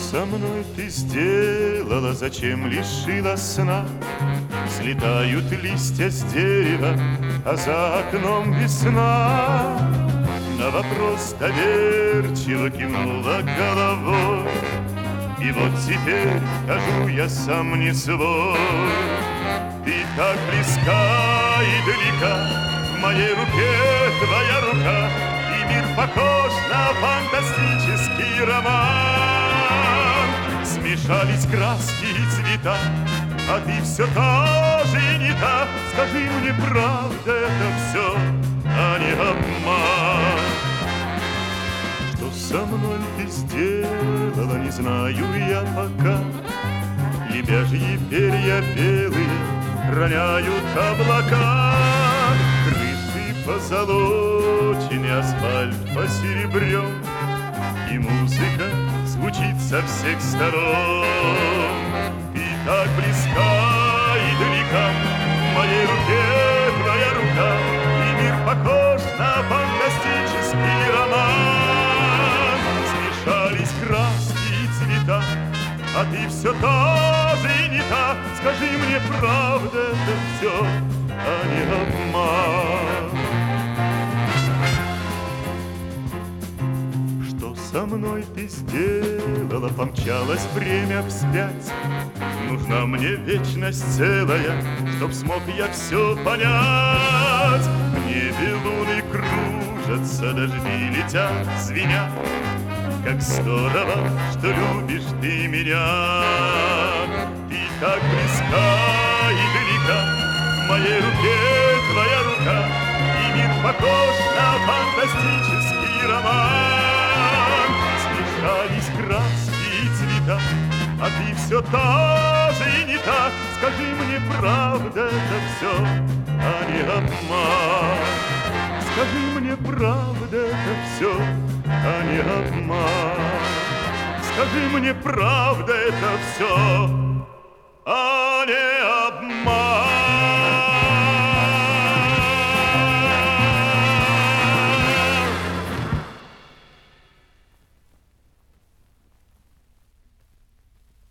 со мной ты сделала, зачем лишила сна? Слетают листья с дерева, а за окном весна. На вопрос доверчиво кивнула головой, и вот теперь хожу я сам не свой. Ты так близка и далека, в моей руке твоя рука, и мир похож на фантастический роман. Смешались краски и цвета, а ты все та же и не та. Скажи мне, правда это все, а не обман? Что со мной ты сделала, не знаю я пока. Лебяжьи перья белые роняют облака. Крыши позолочены, асфальт посеребрен, и музыка звучит со всех сторон. Ты так близка и далека, в моей руке твоя рука, и мир похож на фантастический роман. Смешались краски и цвета, а ты все та же и не та. Скажи мне, правда это все, а не обман? Что со мной ты сделала? Помчалось время вспять. Нужна мне вечность целая, чтоб смог я все понять. В небе луны кружатся, дожди летят, звенят. Как здорово, что любишь ты меня. Ты так близка и далека, в моей руке твоя рука, и мир похож на фантастический роман. Смешались краски и цвета, а ты все та же и не та. Скажи мне, правда это все, а не обман? Скажи мне, правда это все, а не обман? Скажи мне, правда это все, а не обман?